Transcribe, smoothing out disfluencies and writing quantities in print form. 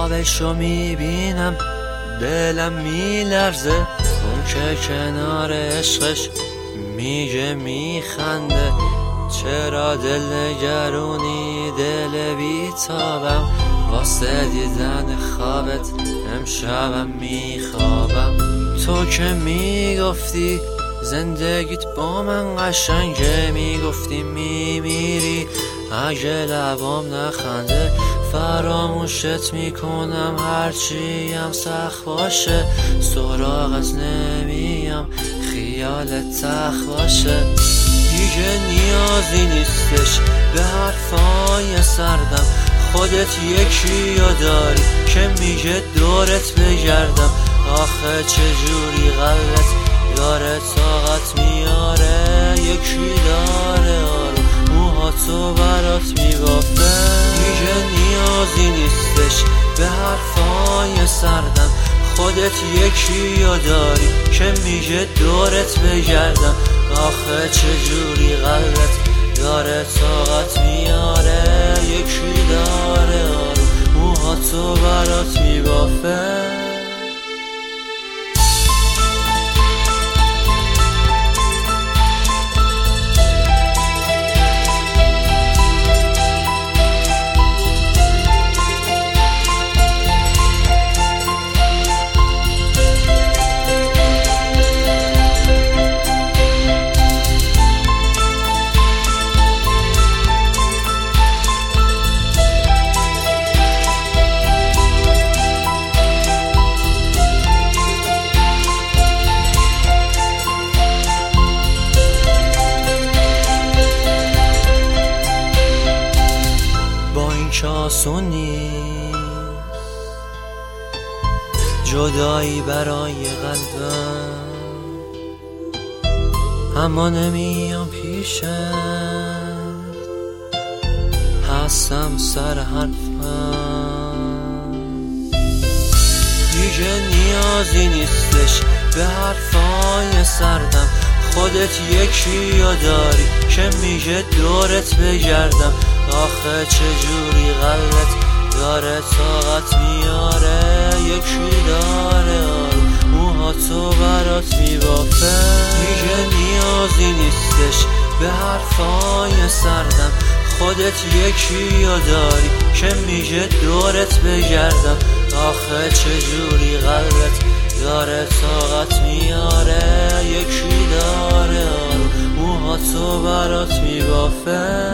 خوابشو میبینم دلم میلرزه، اون که کنار عشقش میگه میخنده. چرا دل نگرونی دل بیتابم، واسه دیدن خوابت امشبم میخوابم. تو که میگفتی زندگیت با من قشنگه، میگفتی میمیری اگه لبام نخنده. فراموشت میکنم هرچی هم سخت باشه، سراغت نمیم خیالت تخت باشه. دیگه نیازی نیستش به حرفای سردم، خودت یکی رو داری که میگه دورت بگردم. آخه چجوری قلبت داره طاقت میاره، یکی داره آروم موهاتو برات میبافه. دیگه نیازی نیستش به حرفای سردم، خودت یکی رو داری که میگه دورت بگردم. آخه چجوری قلبت داره طاقت میاره، یکی داره آروم موهاتو برات میبافه. آسون نیست جدایی برای قلبم، اما نمیام پیشت، هستم سر حرفم. دیگه نیازی نیستش به حرفای سردم، خودت یکی رو داری که میگه دورت بگردم. آخه چجوری قلبت داره طاقت میاره، یکی داره آروم موهاتو برات میبافه. دیگه نیازی نیستش به حرفای سردم، خودت یکی رو داری که میگه دورت بگردم. آخه چجوری قلبت داره طاقت میاره، یکی داره آروم موهاتو برات میبافه.